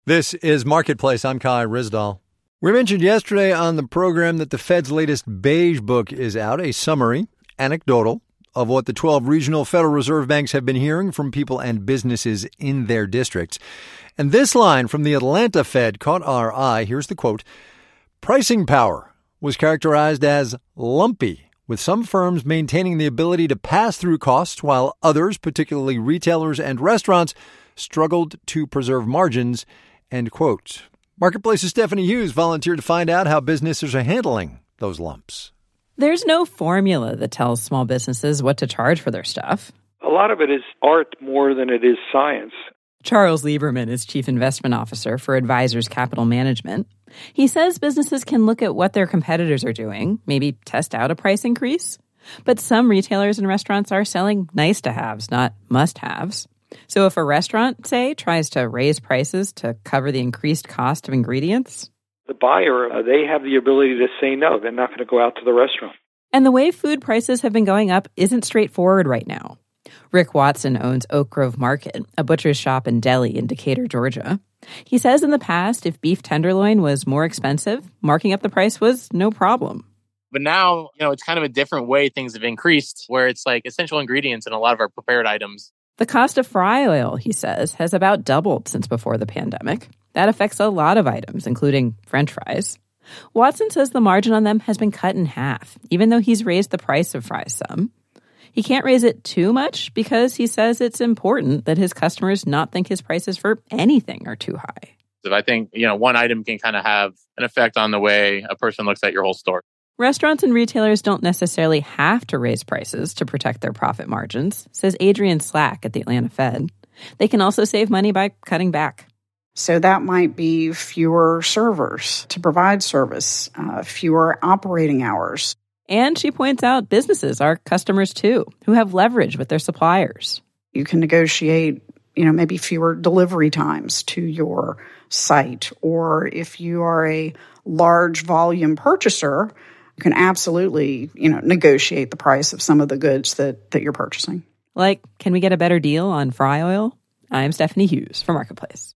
This is Marketplace. I'm Kai Ryssdal. We mentioned yesterday on the program that the Fed's latest beige book is out, a summary, anecdotal, of what the 12 regional Federal Reserve banks have been hearing from people and businesses in their districts. And this line from the Atlanta Fed caught our eye. Here's the quote. Pricing power was characterized as lumpy, with some firms maintaining the ability to pass through costs while others, particularly retailers and restaurants, struggled to preserve margins, end quote. Marketplace's Stephanie Hughes volunteered to find out how businesses are handling those lumps. There's no formula that tells small businesses what to charge for their stuff. A lot of it is art more than it is science. Charles Lieberman is Chief Investment Officer for Advisors Capital Management. He says businesses can look at what their competitors are doing, maybe test out a price increase. But some retailers and restaurants are selling nice-to-haves, not must-haves. So if a restaurant, say, tries to raise prices to cover the increased cost of ingredients, the buyer, they have the ability to say no. They're not going to go out to the restaurant. And the way food prices have been going up isn't straightforward right now. Rick Watson owns Oak Grove Market, a butcher's shop and deli in Decatur, Georgia. He says in the past, if beef tenderloin was more expensive, marking up the price was no problem. But now, it's kind of a different way things have increased, where it's like essential ingredients in a lot of our prepared items. The cost of fry oil, he says, has about doubled since before the pandemic. That affects a lot of items, including French fries. Watson says the margin on them has been cut in half, even though he's raised the price of fries some. He can't raise it too much because he says it's important that his customers not think his prices for anything are too high. I think, one item can kind of have an effect on the way a person looks at your whole store. Restaurants and retailers don't necessarily have to raise prices to protect their profit margins, says Adrian Slack at the Atlanta Fed. They can also save money by cutting back. So that might be fewer servers to provide service, fewer operating hours. And she points out businesses are customers too, who have leverage with their suppliers. You can negotiate, maybe fewer delivery times to your site. Or if you are a large volume purchaser, you can absolutely, negotiate the price of some of the goods that you're purchasing. Like, can we get a better deal on fry oil? I'm Stephanie Hughes for Marketplace.